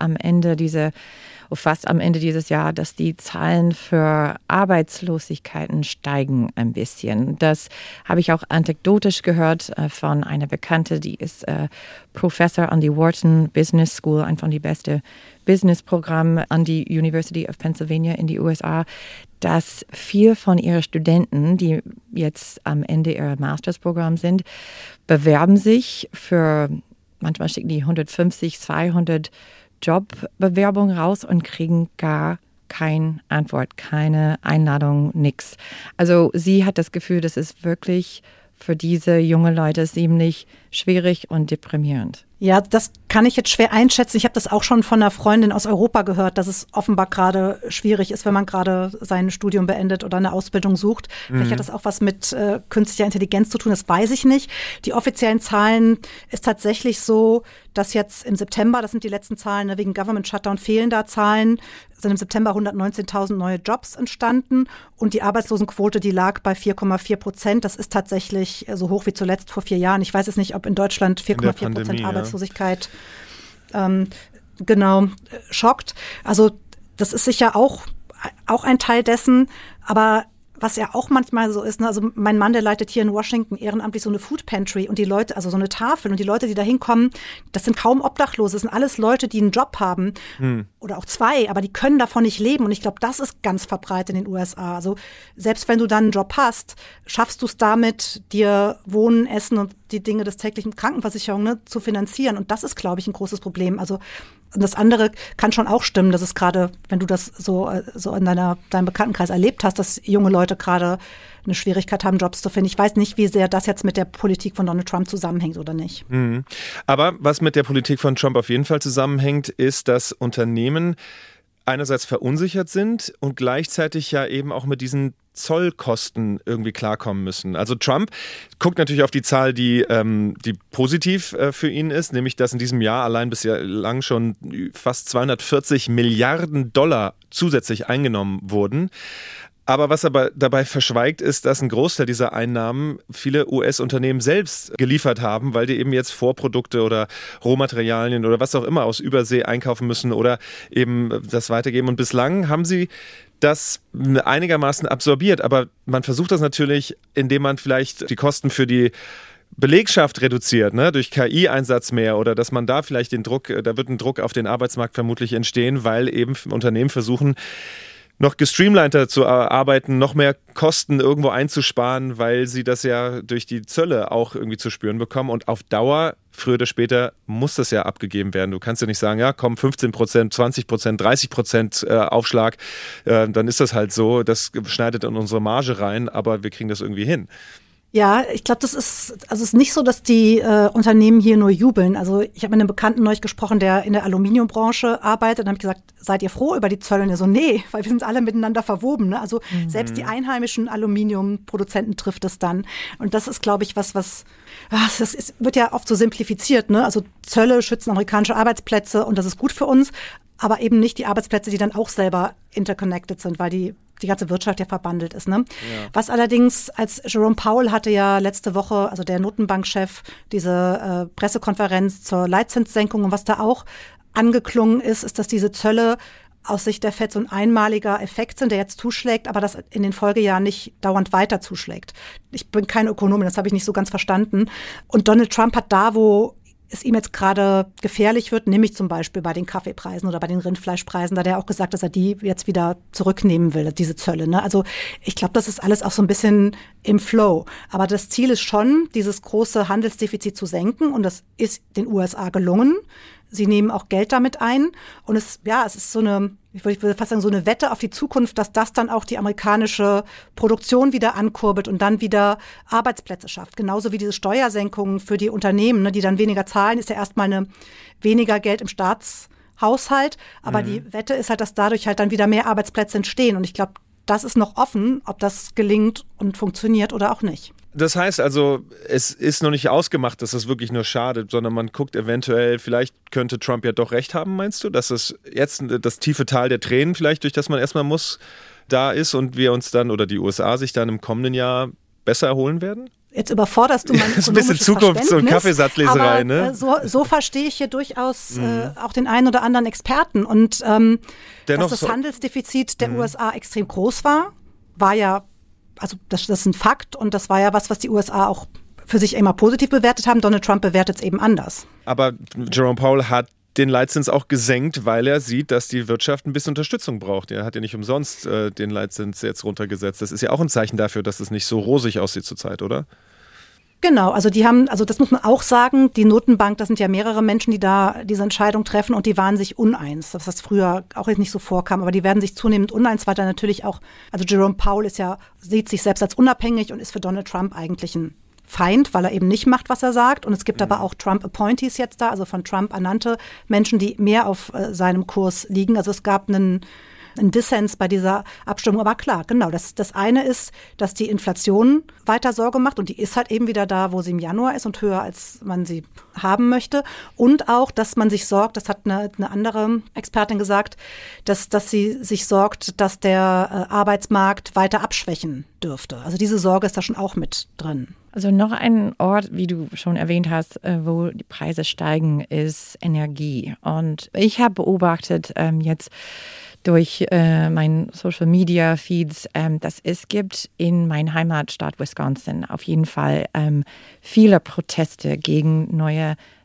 fast am Ende dieses Jahres, dass die Zahlen für Arbeitslosigkeiten steigen ein bisschen. Das habe ich auch anekdotisch gehört von einer Bekannte, die ist Professor an die Wharton Business School, ein von den besten Business-Programmen an die University of Pennsylvania in die USA, dass viel von ihren Studenten, die jetzt am Ende ihrer Masterprogramm sind, bewerben sich für, manchmal schicken die 150, 200 Jobbewerbungen raus und kriegen gar keine Antwort, keine Einladung, nichts. Also sie hat das Gefühl, das ist wirklich für diese jungen Leute ziemlich schwierig und deprimierend.
Ja, das kann ich jetzt schwer einschätzen. Ich habe das auch schon von einer Freundin aus Europa gehört, dass es offenbar gerade schwierig ist, wenn man gerade sein Studium beendet oder eine Ausbildung sucht. Vielleicht hat das auch was mit künstlicher Intelligenz zu tun, das weiß ich nicht. Die offiziellen Zahlen ist tatsächlich so, dass jetzt im September, das sind die letzten Zahlen, ne, wegen Government Shutdown fehlen da Zahlen, sind im September 119.000 neue Jobs entstanden und die Arbeitslosenquote, die lag bei 4,4%. Das ist tatsächlich so hoch wie zuletzt vor 4 Jahren. Ich weiß es nicht, ob in Deutschland 4,4% Arbeitslosigkeit schockt. Also das ist sicher auch ein Teil dessen, aber was ja auch manchmal so ist, ne, also mein Mann, der leitet hier in Washington ehrenamtlich so eine Food Pantry und die Leute, also so eine Tafel und die Leute, die da hinkommen, das sind kaum Obdachlose, das sind alles Leute, die einen Job haben oder auch 2, aber die können davon nicht leben und ich glaube, das ist ganz verbreitet in den USA. Also selbst wenn du dann einen Job hast, schaffst du es damit, dir Wohnen, Essen und die Dinge des täglichen Krankenversicherung zu finanzieren. Und das ist, glaube ich, ein großes Problem. Also und das andere kann schon auch stimmen, dass es gerade, wenn du das so in deinem Bekanntenkreis erlebt hast, dass junge Leute gerade eine Schwierigkeit haben, Jobs zu finden. Ich weiß nicht, wie sehr das jetzt mit der Politik von Donald Trump zusammenhängt oder nicht.
Mhm. Aber was mit der Politik von Trump auf jeden Fall zusammenhängt, ist, dass Unternehmen einerseits verunsichert sind und gleichzeitig ja eben auch mit diesen Zollkosten irgendwie klarkommen müssen. Also Trump guckt natürlich auf die Zahl, die positiv für ihn ist, nämlich dass in diesem Jahr allein bislang schon fast 240 Milliarden Dollar zusätzlich eingenommen wurden. Aber was aber dabei verschweigt, ist, dass ein Großteil dieser Einnahmen viele US-Unternehmen selbst geliefert haben, weil die eben jetzt Vorprodukte oder Rohmaterialien oder was auch immer aus Übersee einkaufen müssen oder eben das weitergeben. Und bislang haben sie das einigermaßen absorbiert. Aber man versucht das natürlich, indem man vielleicht die Kosten für die Belegschaft reduziert, ne, durch KI-Einsatz mehr oder dass man da vielleicht da wird ein Druck auf den Arbeitsmarkt vermutlich entstehen, weil eben Unternehmen versuchen, noch gestreamliner zu arbeiten, noch mehr Kosten irgendwo einzusparen, weil sie das ja durch die Zölle auch irgendwie zu spüren bekommen. Und auf Dauer, früher oder später, muss das ja abgegeben werden. Du kannst ja nicht sagen, ja komm, 15%, 20%, 30% Aufschlag, dann ist das halt so, das schneidet in unsere Marge rein, aber wir kriegen das irgendwie hin.
Ja, ich glaube, es ist nicht so, dass die Unternehmen hier nur jubeln. Also ich habe mit einem Bekannten neulich gesprochen, der in der Aluminiumbranche arbeitet. Und dann habe ich gesagt, seid ihr froh über die Zölle? Und er so, nee, weil wir sind alle miteinander verwoben. Ne? Also selbst die einheimischen Aluminiumproduzenten trifft es dann. Und das ist, glaube ich, wird ja oft so simplifiziert. Ne? Also Zölle schützen amerikanische Arbeitsplätze und das ist gut für uns, aber eben nicht die Arbeitsplätze, die dann auch selber interconnected sind, weil die ganze Wirtschaft ja verbandelt ist. Ne? Ja. Was allerdings, als Jerome Powell hatte ja letzte Woche, also der Notenbankchef, diese Pressekonferenz zur Leitzinssenkung und was da auch angeklungen ist, dass diese Zölle aus Sicht der FED so ein einmaliger Effekt sind, der jetzt zuschlägt, aber das in den Folgejahren nicht dauernd weiter zuschlägt. Ich bin keine Ökonomin, das habe ich nicht so ganz verstanden. Und Donald Trump hat da, wo es ihm jetzt gerade gefährlich wird, nämlich zum Beispiel bei den Kaffeepreisen oder bei den Rindfleischpreisen, da hat er auch gesagt, dass er die jetzt wieder zurücknehmen will, diese Zölle. Ne? Also ich glaube, das ist alles auch so ein bisschen im Flow. Aber das Ziel ist schon, dieses große Handelsdefizit zu senken und das ist den USA gelungen. Sie nehmen auch Geld damit ein und es ist so eine, ich würde fast sagen, so eine Wette auf die Zukunft, dass das dann auch die amerikanische Produktion wieder ankurbelt und dann wieder Arbeitsplätze schafft. Genauso wie diese Steuersenkungen für die Unternehmen, ne, die dann weniger zahlen, ist ja erstmal weniger Geld im Staatshaushalt. Aber die Wette ist halt, dass dadurch halt dann wieder mehr Arbeitsplätze entstehen. Und ich glaube, das ist noch offen, ob das gelingt und funktioniert oder auch nicht.
Das heißt also, es ist noch nicht ausgemacht, dass das wirklich nur schadet, sondern man guckt eventuell, vielleicht könnte Trump ja doch recht haben, meinst du? Dass es jetzt das tiefe Tal der Tränen vielleicht, durch das man erstmal muss, da ist und wir uns dann oder die USA sich dann im kommenden Jahr besser erholen werden?
Jetzt überforderst du mein ökonomisches
ein bisschen Zukunfts- und Kaffeesatzleserei,
aber,
ne?
So verstehe ich hier durchaus auch den einen oder anderen Experten. Und dass das Handelsdefizit der USA extrem groß war ja, also das ist ein Fakt und das war ja was die USA auch für sich immer positiv bewertet haben. Donald Trump bewertet es eben anders.
Aber Jerome Powell hat den Leitzins auch gesenkt, weil er sieht, dass die Wirtschaft ein bisschen Unterstützung braucht. Er hat ja nicht umsonst den Leitzins jetzt runtergesetzt. Das ist ja auch ein Zeichen dafür, dass es nicht so rosig aussieht zurzeit, oder?
Genau, also das muss man auch sagen, die Notenbank, das sind ja mehrere Menschen, die da diese Entscheidung treffen und die waren sich uneins, dass das früher auch jetzt nicht so vorkam, aber die werden sich zunehmend uneins, weil da natürlich auch, also Jerome Powell sieht sich selbst als unabhängig und ist für Donald Trump eigentlich ein Feind, weil er eben nicht macht, was er sagt. Und es gibt aber auch Trump-Appointees jetzt da, also von Trump ernannte Menschen, die mehr auf seinem Kurs liegen. Also es gab einen Dissens bei dieser Abstimmung. Aber klar, genau, das eine ist, dass die Inflation weiter Sorge macht und die ist halt eben wieder da, wo sie im Januar ist und höher, als man sie haben möchte. Und auch, dass man sich sorgt, das hat eine andere Expertin gesagt, dass sie sich sorgt, dass der Arbeitsmarkt weiter abschwächen dürfte. Also diese Sorge ist da schon auch mit drin.
Also noch ein Ort, wie du schon erwähnt hast, wo die Preise steigen, ist Energie. Und ich habe beobachtet jetzt durch mein Social Media Feeds, dass es gibt in meiner Heimatstadt Wisconsin auf jeden Fall viele Proteste gegen neue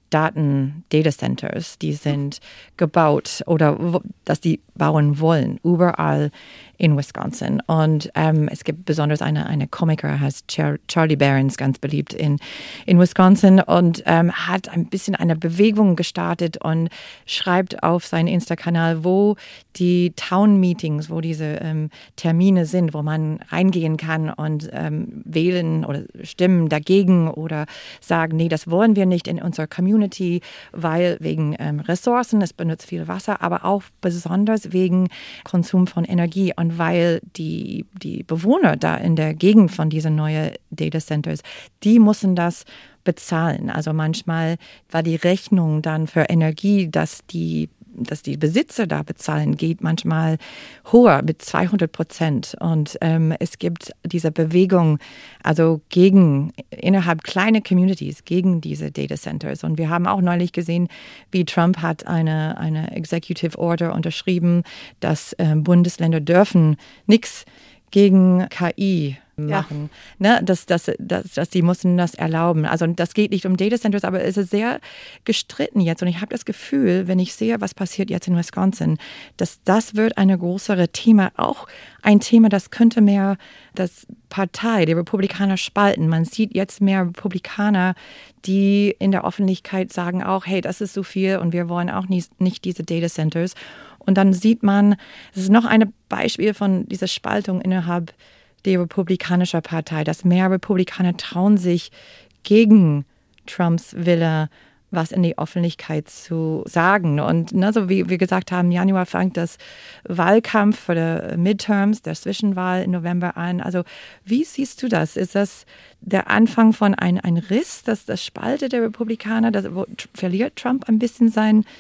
Data Centers, die sind gebaut oder dass die bauen wollen, überall in Wisconsin. Und es gibt besonders eine Komiker, heißt Charlie Berens, ganz beliebt in Wisconsin und hat ein bisschen eine Bewegung gestartet und schreibt auf seinen Insta-Kanal, wo die Town-Meetings, wo diese Termine sind, wo man reingehen kann und wählen oder stimmen dagegen oder sagen, nee, das wollen wir nicht in unserer Community, weil wegen Ressourcen, es benutzt viel Wasser, aber auch besonders wegen Konsum von Energie und weil die Bewohner da in der Gegend von diesen neuen Data Centers, die müssen das bezahlen. Also manchmal war die Rechnung dann für Energie, dass die Besitzer da bezahlen, geht manchmal höher mit 200%. Und es gibt diese Bewegung, also innerhalb kleiner Communities, gegen diese Data Centers. Und wir haben auch neulich gesehen, wie Trump hat eine Executive Order unterschrieben, dass Bundesländer dürfen nichts gegen KI machen. Ja. Ne? Dass die mussten das erlauben. Also das geht nicht um Data Centers, aber es ist sehr gestritten jetzt. Und ich habe das Gefühl, wenn ich sehe, was passiert jetzt in Wisconsin, dass das wird ein größeres Thema, auch ein Thema, das könnte mehr das Partei, die Republikaner spalten. Man sieht jetzt mehr Republikaner, die in der Öffentlichkeit sagen auch, hey, das ist so viel und wir wollen auch nicht diese Data Centers. Und dann sieht man, das ist noch ein Beispiel von dieser Spaltung innerhalb der Republikanischen Partei, dass mehr Republikaner trauen sich gegen Trumps Wille, was in die Öffentlichkeit zu sagen. Und so wie wir gesagt haben, im Januar fängt das Wahlkampf für die Midterms, der Zwischenwahl im November an. Also wie siehst du das? Ist das der Anfang von ein Riss, das spaltet der Republikaner? Verliert Trump ein bisschen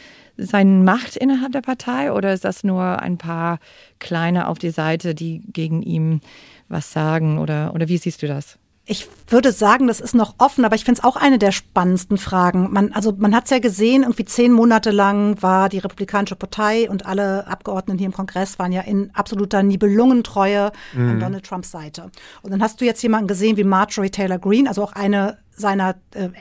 seine Macht innerhalb der Partei oder ist das nur ein paar Kleine auf die Seite, die gegen ihn was sagen oder wie siehst du das?
Ich würde sagen, das ist noch offen, aber ich finde es auch eine der spannendsten Fragen. Man hat es ja gesehen, irgendwie 10 Monate lang war die Republikanische Partei und alle Abgeordneten hier im Kongress waren ja in absoluter Nibelungentreue an Donald Trumps Seite. Und dann hast du jetzt jemanden gesehen wie Marjorie Taylor Greene, also auch eine seiner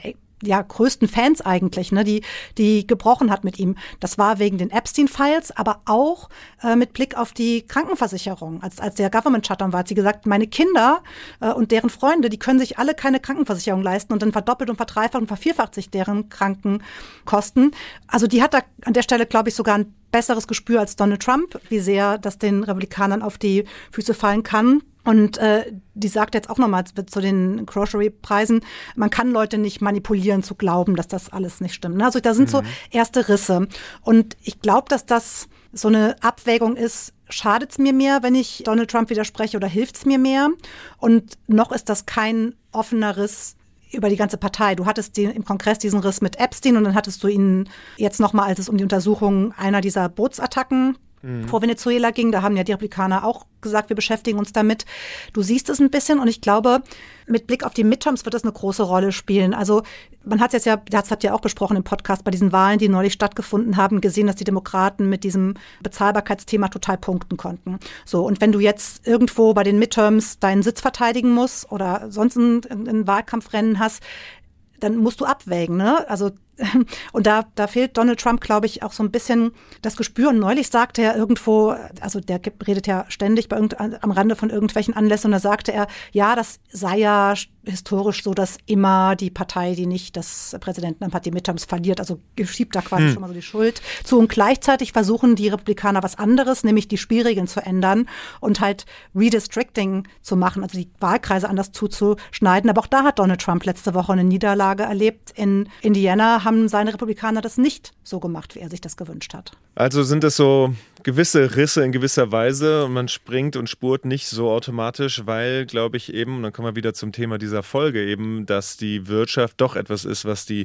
größten Fans eigentlich, ne, die gebrochen hat mit ihm. Das war wegen den Epstein-Files, aber auch mit Blick auf die Krankenversicherung. Als der Government Shutdown war, hat sie gesagt, meine Kinder und deren Freunde, die können sich alle keine Krankenversicherung leisten und dann verdoppelt und verdreifacht und vervierfacht sich deren Krankenkosten. Also die hat da an der Stelle, glaube ich, sogar ein besseres Gespür als Donald Trump, wie sehr das den Republikanern auf die Füße fallen kann. Und die sagt jetzt auch nochmal zu den Grocery-Preisen, man kann Leute nicht manipulieren zu glauben, dass das alles nicht stimmt. Also da sind so erste Risse. Und ich glaube, dass das so eine Abwägung ist, schadet es mir mehr, wenn ich Donald Trump widerspreche oder hilft es mir mehr? Und noch ist das kein offener Riss über die ganze Partei. Du hattest im Kongress diesen Riss mit Epstein und dann hattest du ihn jetzt nochmal, als es um die Untersuchung einer dieser Bootsattacken vor Venezuela ging, da haben ja die Republikaner auch gesagt, wir beschäftigen uns damit. Du siehst es ein bisschen und ich glaube, mit Blick auf die Midterms wird das eine große Rolle spielen. Also man hat es jetzt ja, das hat ja auch besprochen im Podcast, bei diesen Wahlen, die neulich stattgefunden haben, gesehen, dass die Demokraten mit diesem Bezahlbarkeitsthema total punkten konnten. So, und wenn du jetzt irgendwo bei den Midterms deinen Sitz verteidigen musst oder sonst ein Wahlkampfrennen hast, dann musst du abwägen, ne? Also und da fehlt Donald Trump, glaube ich, auch so ein bisschen das Gespür. Und neulich sagte er irgendwo, also der redet ja ständig am Rande von irgendwelchen Anlässen, und da sagte er, ja, das sei ja historisch so, dass immer die Partei, die nicht das Präsidentenamt hat, die Midterms verliert. Also schiebt da quasi schon mal so die Schuld zu. Und gleichzeitig versuchen die Republikaner was anderes, nämlich die Spielregeln zu ändern und halt Redistricting zu machen, also die Wahlkreise anders zuzuschneiden. Aber auch da hat Donald Trump letzte Woche eine Niederlage erlebt. In Indiana haben seine Republikaner das nicht so gemacht, wie er sich das gewünscht hat.
Also sind es so gewisse Risse in gewisser Weise und man springt und spurt nicht so automatisch, weil, glaube ich, eben, und dann kommen wir wieder zum Thema dieser Folge eben, dass die Wirtschaft doch etwas ist, was die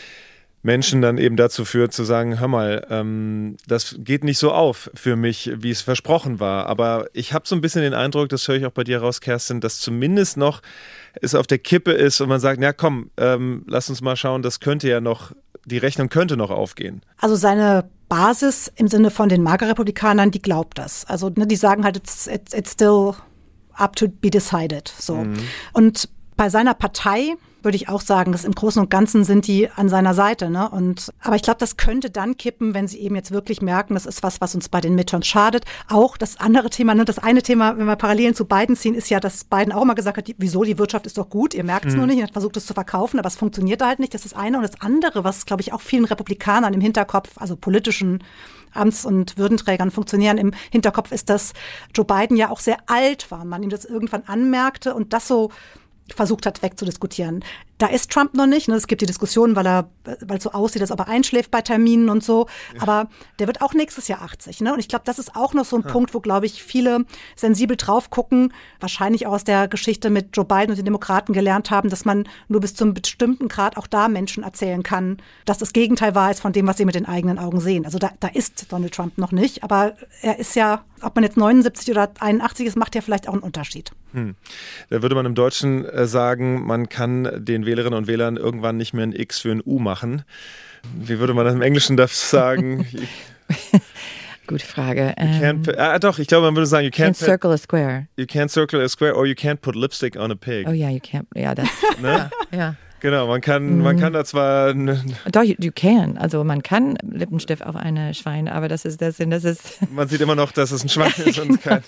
Menschen dann eben dazu führt, zu sagen, hör mal, das geht nicht so auf für mich, wie es versprochen war. Aber ich habe so ein bisschen den Eindruck, das höre ich auch bei dir raus, Kerstin, dass zumindest noch es auf der Kippe ist und man sagt, na komm, lass uns mal schauen, das könnte ja noch, die Rechnung könnte noch aufgehen.
Also seine Basis im Sinne von den MAGA-Republikanern, die glaubt das. Also die sagen halt, it's still up to be decided. So. Und bei seiner Partei, würde ich auch sagen, dass im Großen und Ganzen sind die an seiner Seite. Ne? Aber ich glaube, das könnte dann kippen, wenn sie eben jetzt wirklich merken, das ist was uns bei den Midterms schadet. Auch das andere Thema, ne? Das eine Thema, wenn wir Parallelen zu Biden ziehen, ist ja, dass Biden auch immer gesagt hat, wieso, die Wirtschaft ist doch gut, ihr merkt es nur nicht, er hat versucht, es zu verkaufen, aber es funktioniert halt nicht. Das ist das eine. Und das andere, was, glaube ich, auch vielen Republikanern im Hinterkopf, also politischen Amts- und Würdenträgern funktionieren im Hinterkopf, ist, dass Joe Biden ja auch sehr alt war. Man ihm das irgendwann anmerkte und das so versucht hat wegzudiskutieren. Da ist Trump noch nicht. Ne? Es gibt die Diskussion, weil es so aussieht, als ob er einschläft bei Terminen und so. Ja. Aber der wird auch nächstes Jahr 80. Ne? Und ich glaube, das ist auch noch so ein Punkt, wo, glaube ich, viele sensibel drauf gucken, wahrscheinlich auch aus der Geschichte mit Joe Biden und den Demokraten gelernt haben, dass man nur bis zum bestimmten Grad auch da Menschen erzählen kann, dass das Gegenteil wahr ist von dem, was sie mit den eigenen Augen sehen. Also da ist Donald Trump noch nicht. Aber er ist ja, ob man jetzt 79 oder 81 ist, macht ja vielleicht auch einen Unterschied.
Da würde man im Deutschen sagen, man kann den Wählerinnen und Wählern irgendwann nicht mehr ein X für ein U machen. Wie würde man das im Englischen sagen?
Gute Frage.
Doch, ich glaube, man würde sagen, you can't
circle a square.
You can't circle a square or you can't put lipstick on a pig.
Oh ja, you can't. Ja, das.
Ne?
Ja.
Genau, man kann da zwar...
Doch, you can. Also man kann Lippenstift auf eine Schwein, aber das ist der Sinn, das ist...
Man sieht immer noch, dass es ein Schwein ist und kein...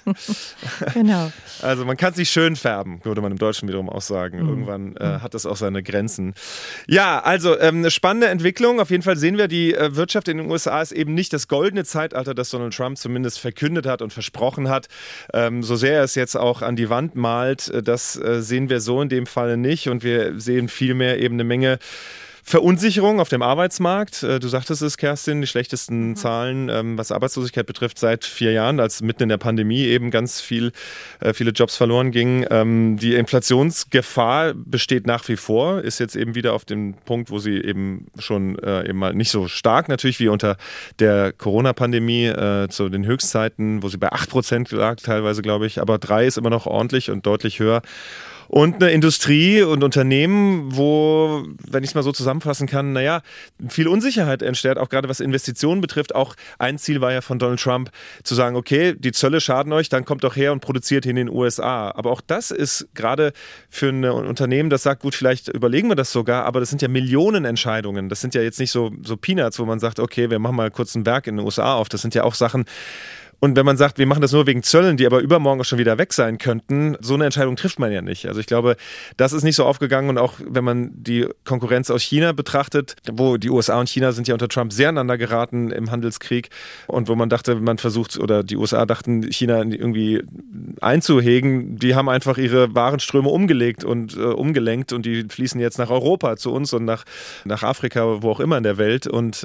Genau.
Also man kann sich schön färben, würde man im Deutschen wiederum auch sagen. Irgendwann hat das auch seine Grenzen. Ja, also eine spannende Entwicklung. Auf jeden Fall sehen wir, die Wirtschaft in den USA ist eben nicht das goldene Zeitalter, das Donald Trump zumindest verkündet hat und versprochen hat. So sehr er es jetzt auch an die Wand malt, das sehen wir so in dem Fall nicht. Und wir sehen vielmehr eben eine Menge Verunsicherung auf dem Arbeitsmarkt. Du sagtest es, Kerstin, die schlechtesten Zahlen, was Arbeitslosigkeit betrifft, seit 4 Jahren, als mitten in der Pandemie eben ganz viele Jobs verloren gingen. Die Inflationsgefahr besteht nach wie vor, ist jetzt eben wieder auf dem Punkt, wo sie eben schon eben mal nicht so stark natürlich wie unter der Corona-Pandemie zu den Höchstzeiten, wo sie bei 8% lag teilweise, glaube ich, aber 3 ist immer noch ordentlich und deutlich höher. Und eine Industrie und Unternehmen, wo, wenn ich es mal so zusammenfassen kann, viel Unsicherheit entsteht, auch gerade was Investitionen betrifft. Auch ein Ziel war ja von Donald Trump, zu sagen, okay, die Zölle schaden euch, dann kommt doch her und produziert hier in den USA. Aber auch das ist gerade für ein Unternehmen, das sagt, gut, vielleicht überlegen wir das sogar, aber das sind ja Millionenentscheidungen. Das sind ja jetzt nicht so Peanuts, wo man sagt, okay, wir machen mal kurz ein Werk in den USA auf. Das sind ja auch Sachen. Und wenn man sagt, wir machen das nur wegen Zöllen, die aber übermorgen auch schon wieder weg sein könnten, so eine Entscheidung trifft man ja nicht. Also ich glaube, das ist nicht so aufgegangen. Und auch wenn man die Konkurrenz aus China betrachtet, wo die USA und China sind ja unter Trump sehr aneinander geraten im Handelskrieg und wo man dachte, man versucht, oder die USA dachten, China irgendwie einzuhegen, die haben einfach ihre Warenströme umgelegt und umgelenkt und die fließen jetzt nach Europa zu uns und nach Afrika, wo auch immer in der Welt. Und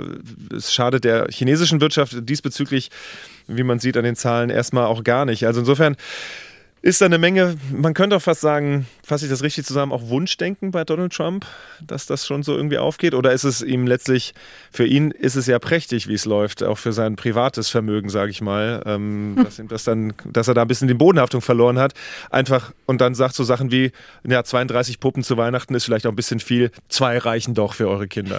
es schadet der chinesischen Wirtschaft diesbezüglich, wie man sieht an den Zahlen, erstmal auch gar nicht. Also insofern ist da eine Menge, man könnte auch fast sagen, fasse ich das richtig zusammen, auch Wunschdenken bei Donald Trump, dass das schon so irgendwie aufgeht? Oder ist es ihm letztlich, für ihn ist es ja prächtig, wie es läuft, auch für sein privates Vermögen, sage ich mal, dass er da ein bisschen die Bodenhaftung verloren hat, einfach und dann sagt so Sachen wie, 32 Puppen zu Weihnachten ist vielleicht auch ein bisschen viel, 2 reichen doch für eure Kinder.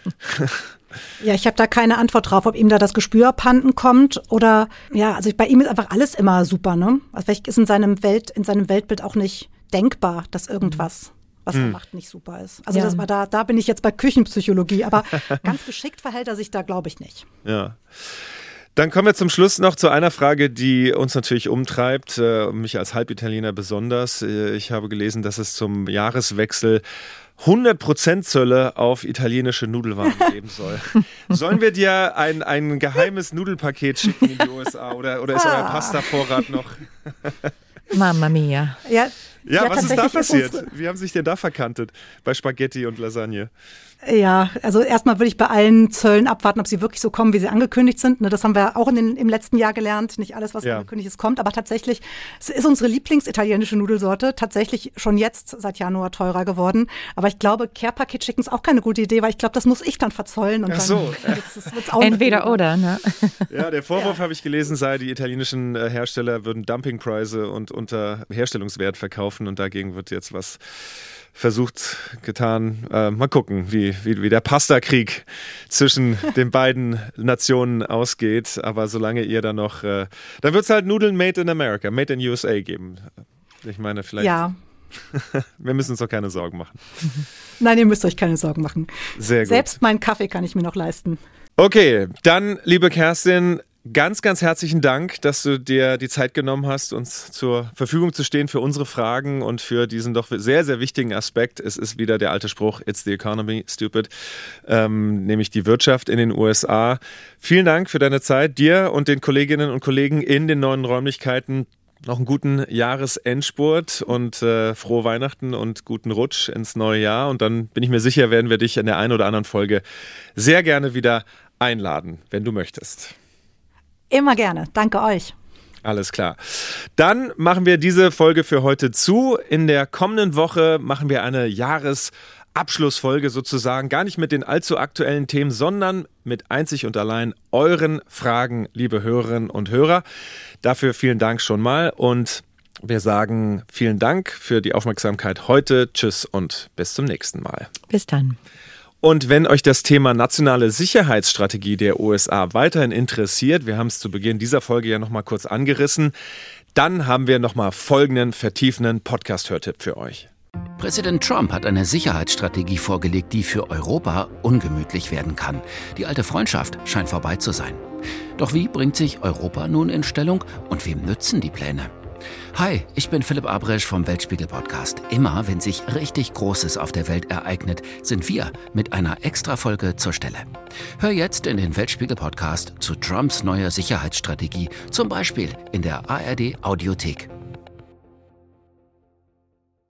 Ja, ich habe da keine Antwort drauf, ob ihm da das Gespür abhanden kommt oder, also bei ihm ist einfach alles immer super, ne? Also vielleicht ist in seinem Weltbild auch nicht denkbar, dass irgendwas, was er macht, nicht super ist. Also das war da bin ich jetzt bei Küchenpsychologie, aber ganz geschickt verhält er sich da, glaube ich, nicht.
Ja. Dann kommen wir zum Schluss noch zu einer Frage, die uns natürlich umtreibt, mich als Halbitaliener besonders. Ich habe gelesen, dass es zum Jahreswechsel 100% Zölle auf italienische Nudelwaren geben soll. Sollen wir dir ein geheimes Nudelpaket schicken in die USA oder ist euer Pastavorrat noch?
Mamma mia.
Ja, was ist da passiert? Wie haben sich denn da verkantet bei Spaghetti und Lasagne?
Ja, also erstmal würde ich bei allen Zöllen abwarten, ob sie wirklich so kommen, wie sie angekündigt sind. Das haben wir auch im letzten Jahr gelernt. Nicht alles, was angekündigt ist, kommt. Aber tatsächlich ist unsere Lieblingsitalienische Nudelsorte tatsächlich schon jetzt seit Januar teurer geworden. Aber ich glaube, Care-Paket schicken ist auch keine gute Idee, weil ich glaube, das muss ich dann verzollen. Und
ach so.
Dann wird's auch
entweder oder, ne?
Ja, der Vorwurf, habe ich gelesen, sei, die italienischen Hersteller würden Dumpingpreise und unter Herstellungswert verkaufen. Und dagegen wird jetzt was versucht, getan. Mal gucken, wie der Pastakrieg zwischen den beiden Nationen ausgeht. Aber solange ihr dann noch, dann wird es halt Nudeln made in America, made in USA geben. Ich meine, vielleicht Wir müssen uns doch keine Sorgen machen.
Nein, ihr müsst euch keine Sorgen machen.
Sehr gut.
Selbst meinen Kaffee kann ich mir noch leisten.
Okay, dann, liebe Kerstin, ganz, ganz herzlichen Dank, dass du dir die Zeit genommen hast, uns zur Verfügung zu stehen für unsere Fragen und für diesen doch sehr, sehr wichtigen Aspekt. Es ist wieder der alte Spruch, it's the economy, stupid, nämlich die Wirtschaft in den USA. Vielen Dank für deine Zeit, dir und den Kolleginnen und Kollegen in den neuen Räumlichkeiten. Noch einen guten Jahresendspurt und frohe Weihnachten und guten Rutsch ins neue Jahr. Und dann bin ich mir sicher, werden wir dich in der einen oder anderen Folge sehr gerne wieder einladen, wenn du möchtest.
Immer gerne. Danke euch.
Alles klar. Dann machen wir diese Folge für heute zu. In der kommenden Woche machen wir eine Jahresabschlussfolge sozusagen. Gar nicht mit den allzu aktuellen Themen, sondern mit einzig und allein euren Fragen, liebe Hörerinnen und Hörer. Dafür vielen Dank schon mal und wir sagen vielen Dank für die Aufmerksamkeit heute. Tschüss und bis zum nächsten Mal.
Bis dann.
Und wenn euch das Thema nationale Sicherheitsstrategie der USA weiterhin interessiert, wir haben es zu Beginn dieser Folge ja nochmal kurz angerissen, dann haben wir nochmal folgenden vertiefenden Podcast-Hörtipp für euch.
Präsident Trump hat eine Sicherheitsstrategie vorgelegt, die für Europa ungemütlich werden kann. Die alte Freundschaft scheint vorbei zu sein. Doch wie bringt sich Europa nun in Stellung und wem nützen die Pläne? Hi, ich bin Philipp Abrisch vom Weltspiegel-Podcast. Immer, wenn sich richtig Großes auf der Welt ereignet, sind wir mit einer Extrafolge zur Stelle. Hör jetzt in den Weltspiegel-Podcast zu Trumps neuer Sicherheitsstrategie, zum Beispiel in der ARD-Audiothek.